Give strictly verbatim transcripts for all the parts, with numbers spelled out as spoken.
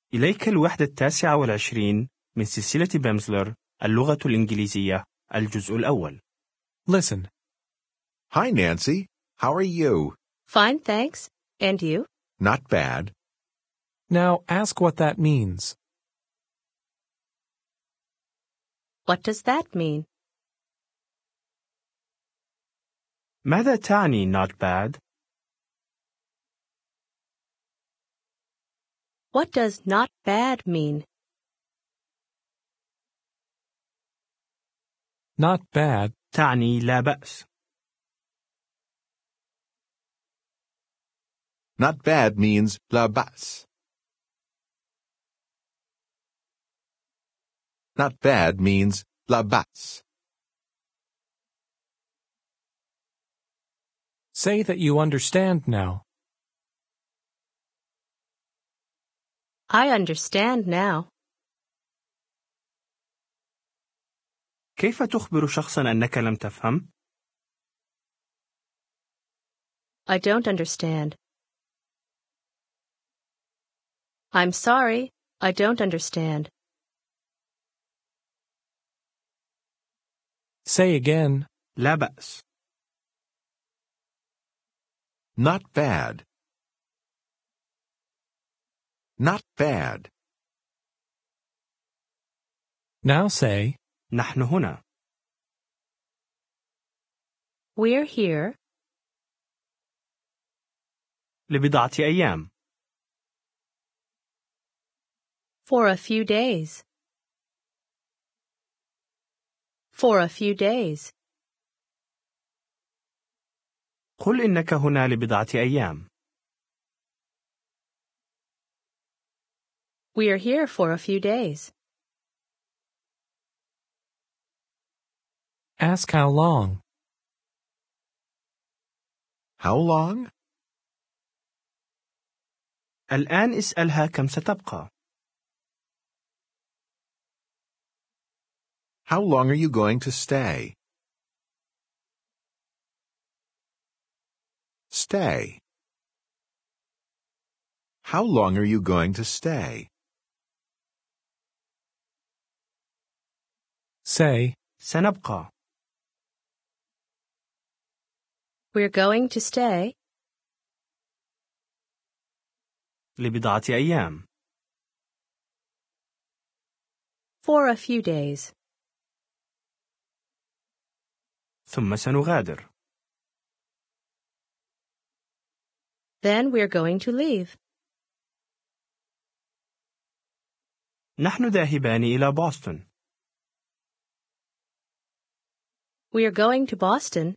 إليك الوحدة التاسعة والعشرين من سلسلة بامزلر اللغة الإنجليزية الجزء الأول. Listen. Hi, Nancy. How are you? Fine, thanks. And you? Not bad. Now ask what that means. What does that mean? ماذا تعني not bad؟ What does not bad mean? Not bad. تعني لا بأس. Not bad means la bas. Not bad means la bas. Say that you understand now. I understand now. كيف تخبر شخصا أنك لم تفهم؟ I don't understand. I'm sorry, I don't understand. Say again. لا بأس. Not bad. Not bad. Now say, نحن هنا. We're here. لبضعة أيام. For a few days. For a few days. قل إنك هنا لبضعة أيام. We're here for a few days. ask how long. How long? الآن اسألها كم ستبقى. How long are you going to stay? Stay. How long are you going to stay? Say, سنبقى. We're going to stay. لبضعة أيام. For a few days. ثم سنغادر. Then we're going to leave. نحن ذاهبان إلى بوسطن. We're going to Boston.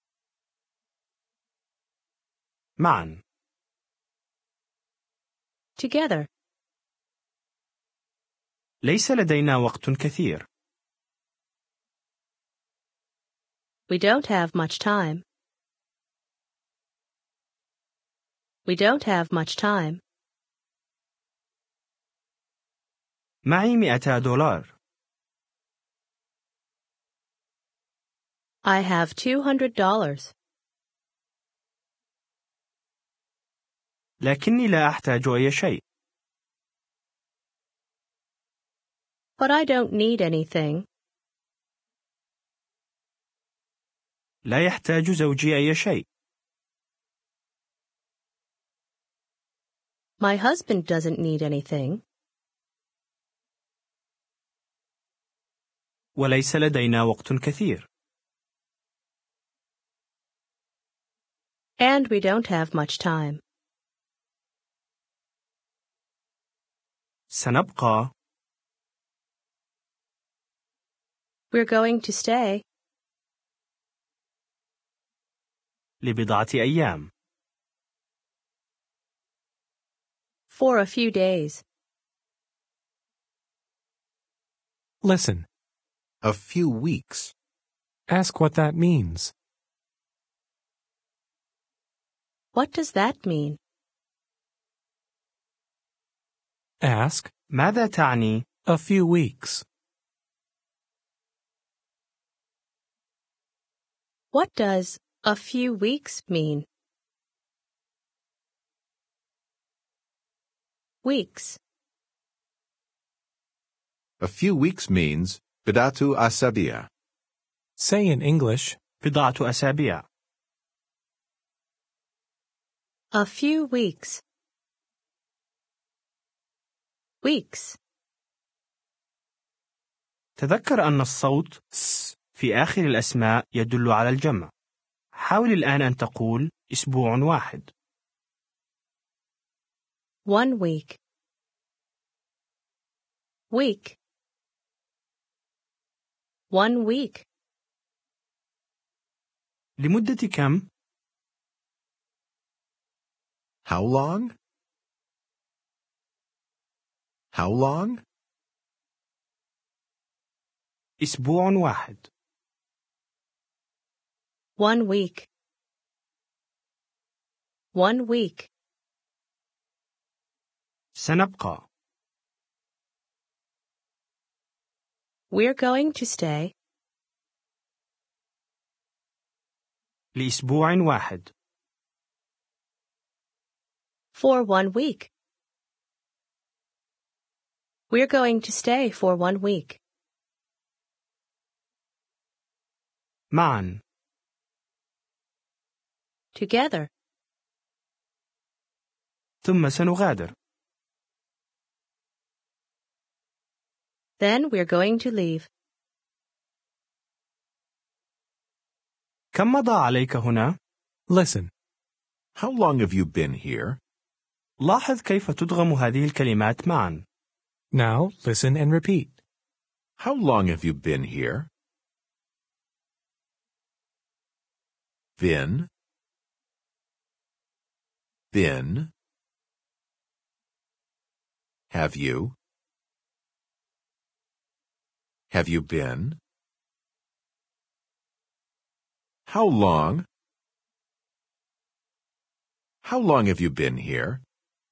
معا. Together. ليس لدينا وقت كثير. We don't have much time. We don't have much time. معي مئتا دولار. I have two hundred dollars. لكني لا أحتاج أي شيء. But I don't need anything. لا يحتاج زوجي أي شيء. My husband doesn't need anything. وليس لدينا وقت كثير. And we don't have much time. سنبقى. We're going to stay. لبضعة أيام. For a few days. Listen. A few weeks. Ask what that means. What does that mean? Ask, ماذا تعني؟ a few weeks. What does a few weeks mean? Weeks. A few weeks means بدأت أسابيع. Say in English, بضعة أسابيع. A few weeks. Weeks. تذكر أن الصوت س في آخر الأسماء يدل على الجمع. حاول الآن أن تقول أسبوع واحد. One week. Week. One week. لمدة كم؟ How long? How long? أسبوع واحد. One week. One week. سنبقى. We're going to stay. لأسبوع واحد. For one week. We're going to stay for one week. معا. Together. ثم سنغادر. Then we're going to leave. كم مضى عليك هنا؟ listen. How long have you been here? لاحظ كيف تدغم هذه الكلمات معا. Now listen and repeat. How long have you been here? Been. Been. Have you? Have you been? How long? How long have you been here?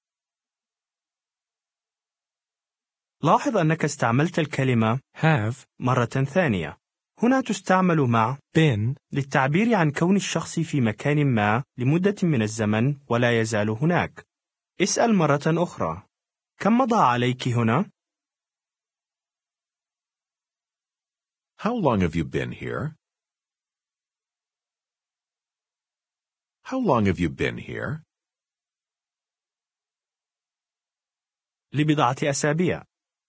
لاحظ أنك استعملت الكلمة Have مرة ثانية. هنا تستعمل مع been للتعبير عن كون الشخص في مكان ما لمدة من الزمن ولا يزال هناك. اسأل مرة أخرى. كم مضى عليك هنا؟ How long have you been here? How long have you been here? لبضعة أسابيع.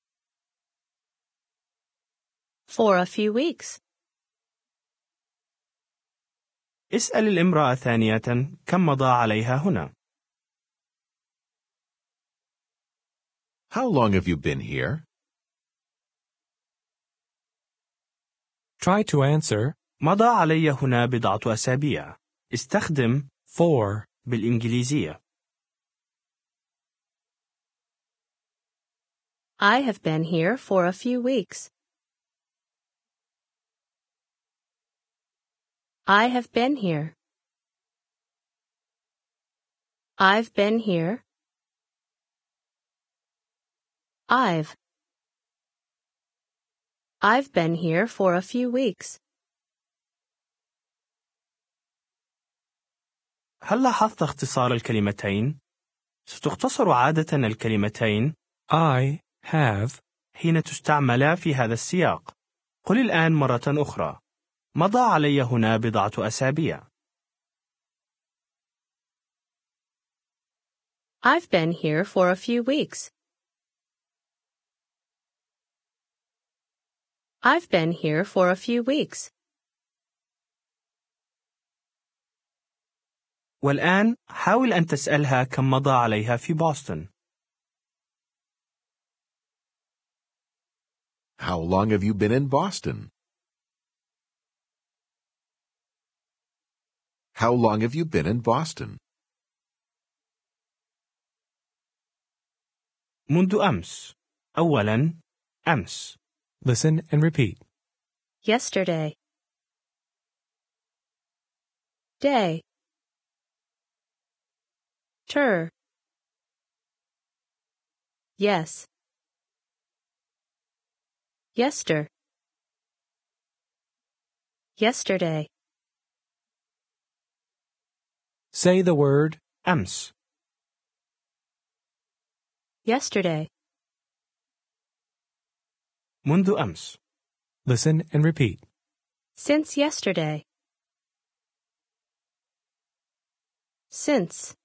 For a few weeks. اسأل الامرأة ثانية كم مضى عليها هنا. How long have you been here? Try to answer مضى علي هنا بضعة أسابيع. استخدم for بالإنجليزية. I have been here for a few weeks. I have been here. I've been here. I've. I've been here for a few weeks. هل لاحظت اختصار الكلمتين؟ ستختصر عادة الكلمتين I have حين تستعملا في هذا السياق. قل الآن مرة أخرى. مضى علي هنا بضعة أسابيع. I've been here for a few weeks. I've been here for a few weeks. والآن حاول أن تسألها كم مضى عليها في بوسطن. How long have you been in Boston? How long have you been in Boston? منذ أمس. أولاً أمس. listen and repeat. Yesterday. Day. Ter. Yes. Yester. Yesterday. Say the word أمس. Yesterday. منذ أمس. Listen and repeat. Since yesterday. Since.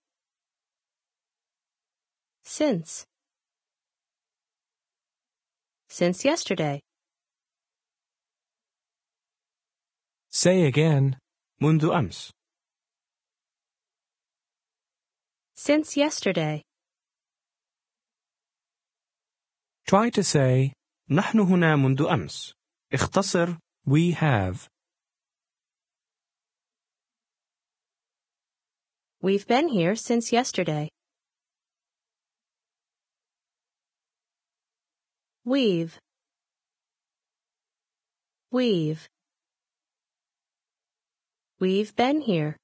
Since. Since yesterday. Say again. منذ أمس. Since yesterday. Try to say, نحن هنا منذ أمس. اختصر we have. We've been here since yesterday. We've. We've. We've been here.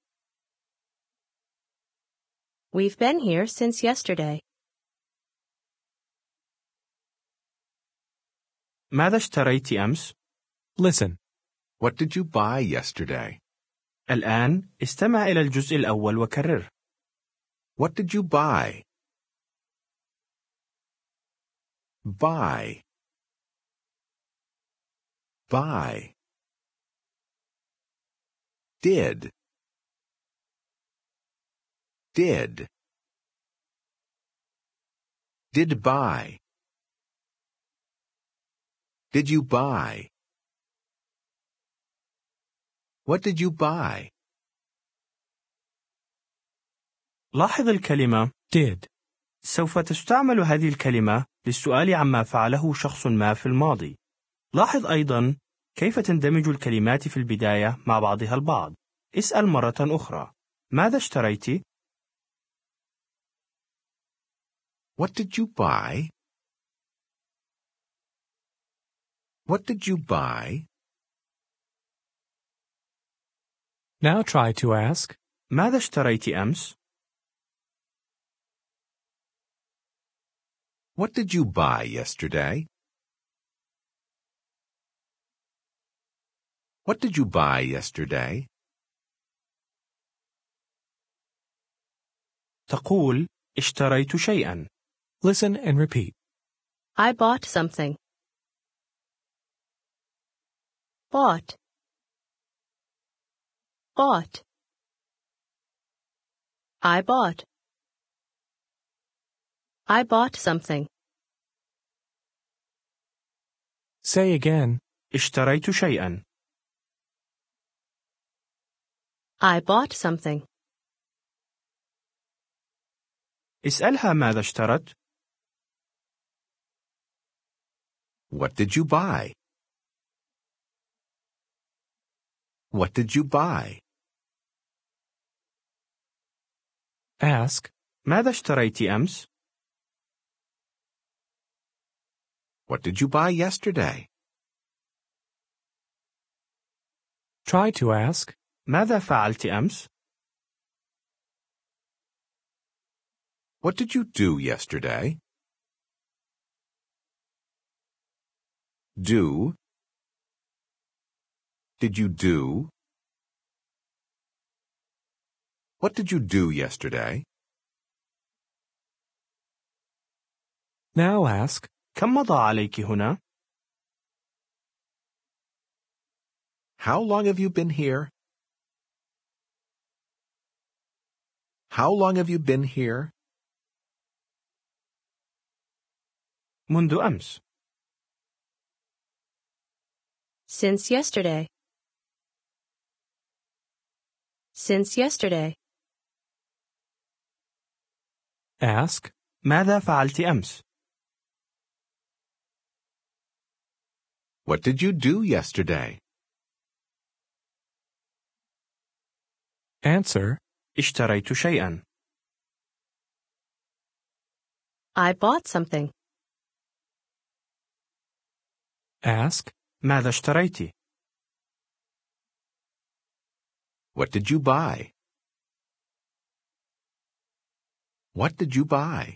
We've been here since yesterday. ماذا اشتريت أمس؟ Listen. What did you buy yesterday? الآن استمع إلى الجزء الأول وكرره. What did you buy? Buy. Buy. Did. Did. Did buy. Did you buy? What did you buy? لاحظ الكلمة Did. سوف تستعمل هذه الكلمة للسؤال عما فعله شخص ما في الماضي. لاحظ أيضا كيف تندمج الكلمات في البداية مع بعضها البعض. اسأل مرة أخرى. ماذا اشتريت؟ What did you buy? What did you buy? Now try to ask, ماذا اشتريت أمس؟ What did you buy yesterday? What did you buy yesterday? تقول اشتريت شيئا. listen and repeat. I bought something. Bought. Bought. I bought. I bought something. Say again. اشتريت شيئا. I bought something. اسألها ماذا اشترت؟ What did you buy? What did you buy? Ask, ماذا اشتريت أمس؟ What did you buy yesterday? try to ask, ماذا فعلت أمس؟ What did you do yesterday? Do. Did you do? What did you do yesterday? now ask, كم مضى عليك هنا؟ How long have you been here? How long have you been here? منذ أمس. Since yesterday. Since yesterday. ask, ماذا فعلت أمس؟ What did you do yesterday? answer, اشتريت شيئا. I bought something. ask, ماذا اشتريت؟ What did you buy? What did you buy?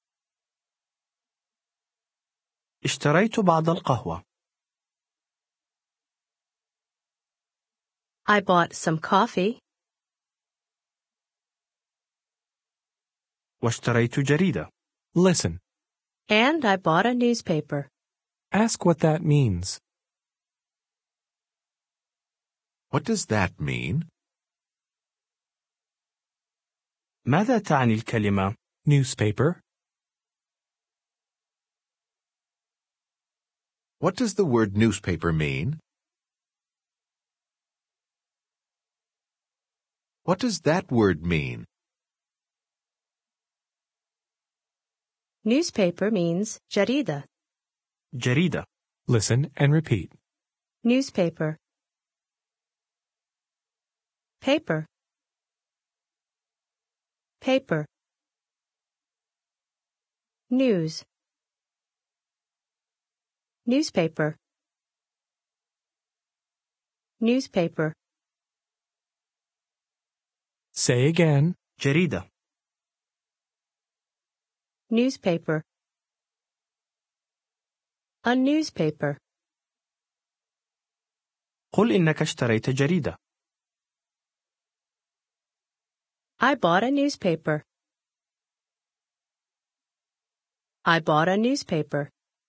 اشتريت بعض القهوة. I bought some coffee. واشتريت جريدة. listen, And I bought a newspaper. Ask what that means. What does that mean? ماذا تعني الكلمة Newspaper. What does the word newspaper mean? What does that word mean? Newspaper means jarida. جريدة. Listen and repeat. Newspaper. Paper. Paper. News. Newspaper. Newspaper. Say again. جريدة. Newspaper. A newspaper. قل إنك اشتريت جريدة. I bought a newspaper. I bought a newspaper.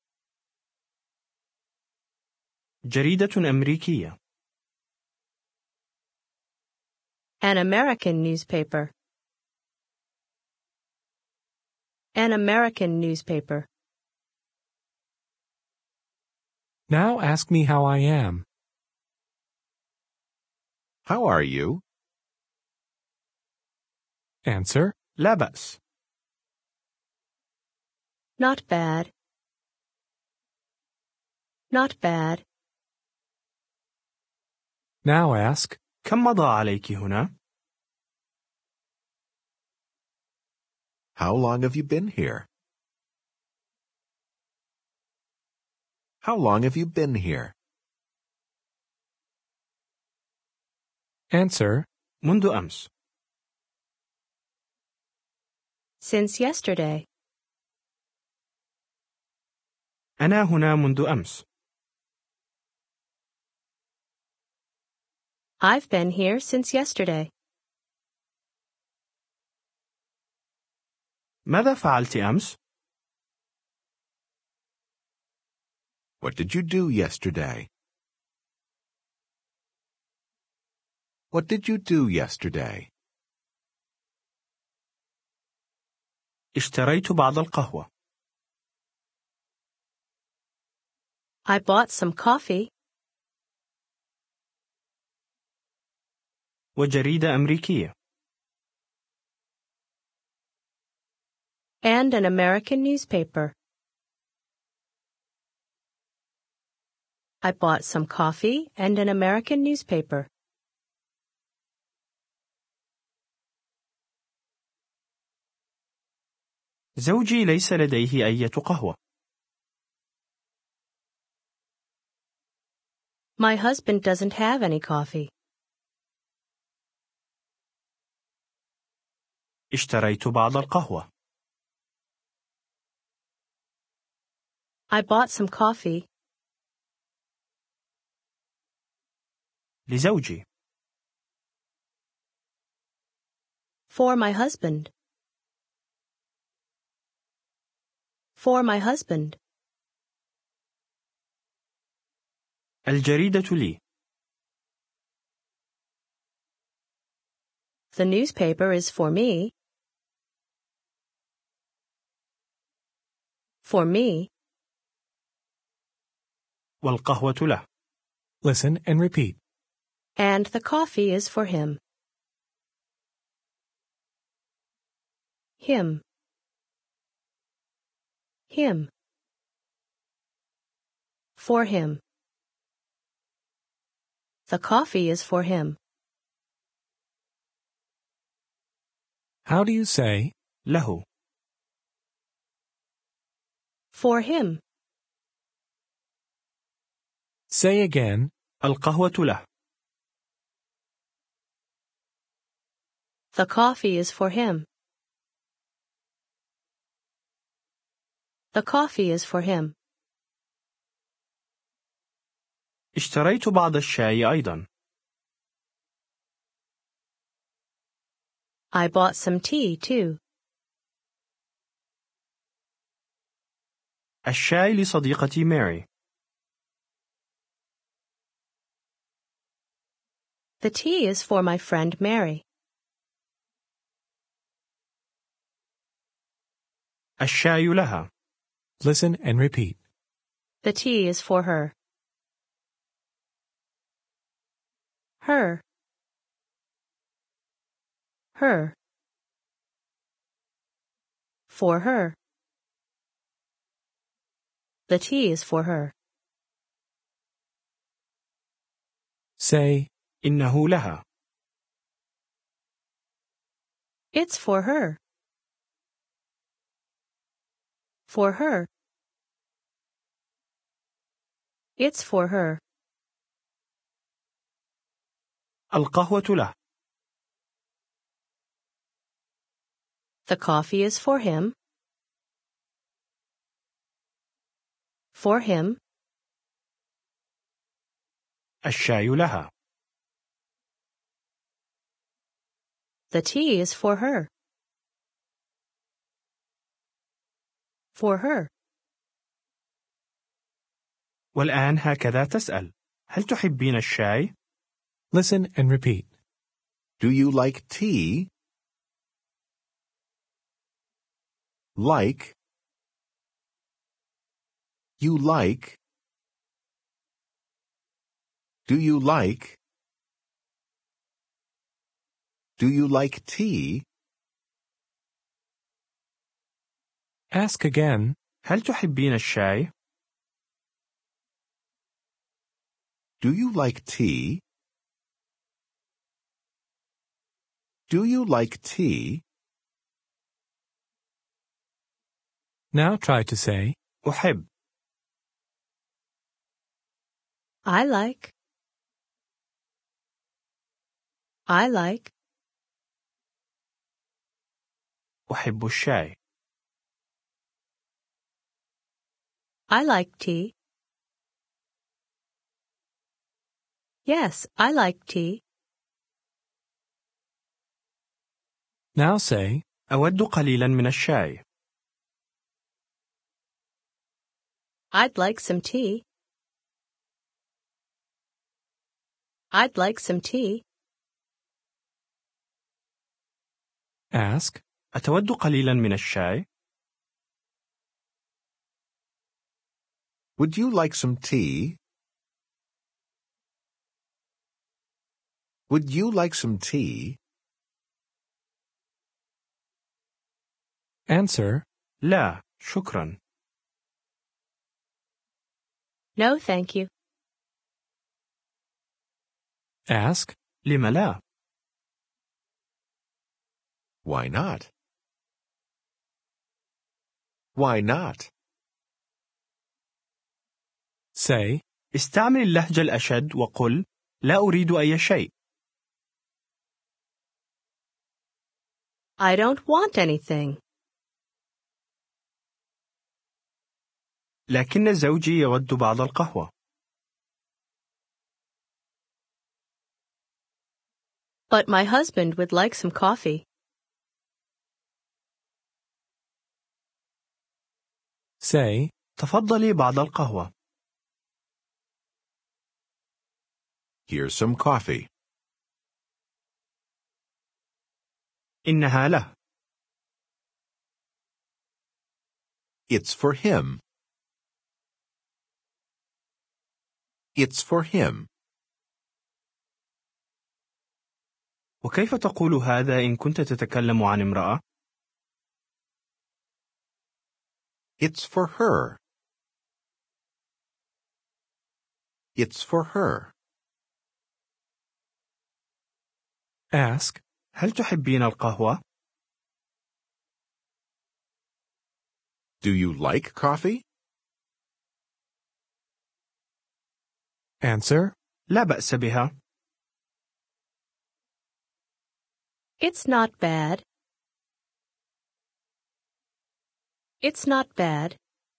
جريدة أمريكية. An American newspaper. An American newspaper. Now ask me how I am. How are you? Answer. لا بأس. Not bad. Not bad. Now ask. كم مضى عليك هنا؟ How long have you been here? How long have you been here? Answer. منذ أمس. Since yesterday. أنا هنا منذ أمس. I've been here since yesterday. ماذا فعلت أمس؟ What did you do yesterday? What did you do yesterday? اشتريت بعض القهوة. I bought some coffee. وجريدة أمريكية. And an American newspaper. I bought some coffee and an American newspaper. زوجي ليس لديه أي قهوة. My husband doesn't have any coffee. اشتريت بعض القهوة. I bought some coffee. لزوجي. For my husband. For my husband. الجريدة لي. The newspaper is for me. For me. والقهوة له. Listen and repeat. And the coffee is for him. Him. Him. For him. The coffee is for him. How do you say? له. For him. Say again. القهوة له. The coffee is for him. The coffee is for him. اشتريت بعض الشاي أيضا. I bought some tea too. الشاي لصديقتي ماري. The tea is for my friend Mary. الشاي لها. Listen and repeat. The tea is for her. Her. Her. For her. The tea is for her. Say, إنه لها. It's for her. For her. It's for her. القهوة له. The coffee is for him. For him. الشاي لها. The tea is for her. For her. والآن هكذا تسأل: هل تحبين الشاي؟ listen and repeat. Do you like tea? Like. You like. Do you like? Do you like tea? Ask again. هل تحبين الشاي؟ Do you like tea? Do you like tea? Now try to say, أحب. I like. I like. أحب الشاي. I like tea. Yes, I like tea. now say, أود قليلا من الشاي. I'd like some tea. I'd like some tea. ask. أتود قليلا من الشاي؟ Would you like some tea? Would you like some tea? answer, لا، شكرا. No, thank you. ask, لم لا؟ Why not? Why not? say, استعمل اللهجة الأشد وقل: لا أريد أي شيء. I don't want anything. لكن زوجي يود بعض القهوة. But my husband would like some coffee. say, تفضلي بعض القهوة. Here's some coffee. إنها له. It's for him. It's for him. وكيف تقول هذا إن كنت تتكلم عن امرأة؟ It's for her. It's for her. ask, هل تحبين القهوة؟ Do you like coffee? answer, لا بأس بها. It's not bad. It's not bad.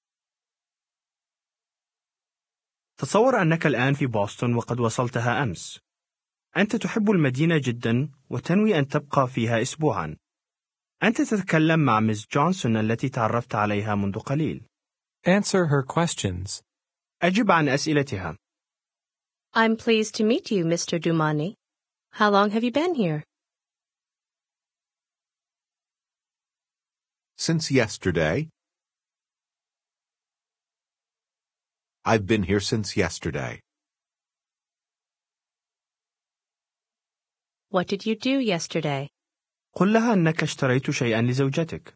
تصور أنك الآن في بوسطن وقد وصلتها أمس. أنت تحب المدينة جدا وتنوي أن تبقى فيها أسبوعا. أنت تتكلم مع ميس جونسون التي تعرفت عليها منذ قليل. answer her questions. أجب عن أسئلتها. I'm pleased to meet you, Mister Dumani. How long have you been here? Since yesterday. I've been here since yesterday. What did you do yesterday? قل لها أنك اشتريت شيئا لزوجتك.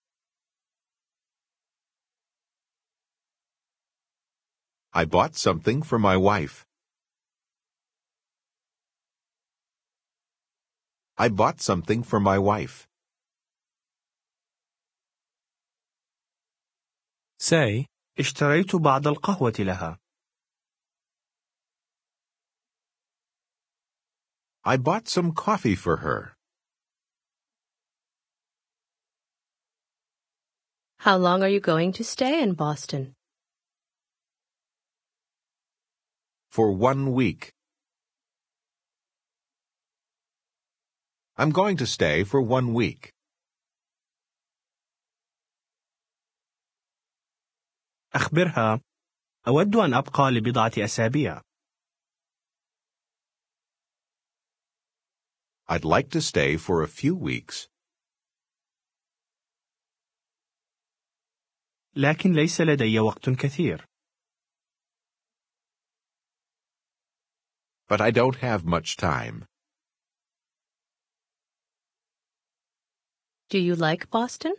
I bought something for my wife. I bought something for my wife. Say, اشتريت بعض القهوة لها. I bought some coffee for her. How long are you going to stay in Boston? For one week. I'm going to stay for one week. أخبرها أود أن أبقى لبضعة أسابيع. I'd like to stay for a few weeks. لكن ليس لدي وقت كثير. But I don't have much time. Do you like Boston?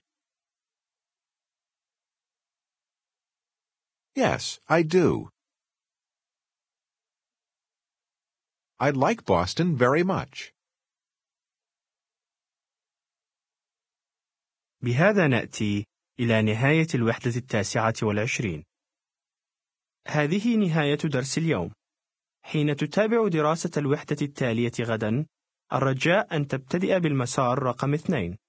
Yes, I do. I like Boston very much. بهذا نأتي إلى نهاية الوحدة التاسعة والعشرين. هذه نهاية درس اليوم. حين تتابع دراسة الوحدة التالية غدا، الرجاء أن تبتدئ بالمسار رقم اثنين.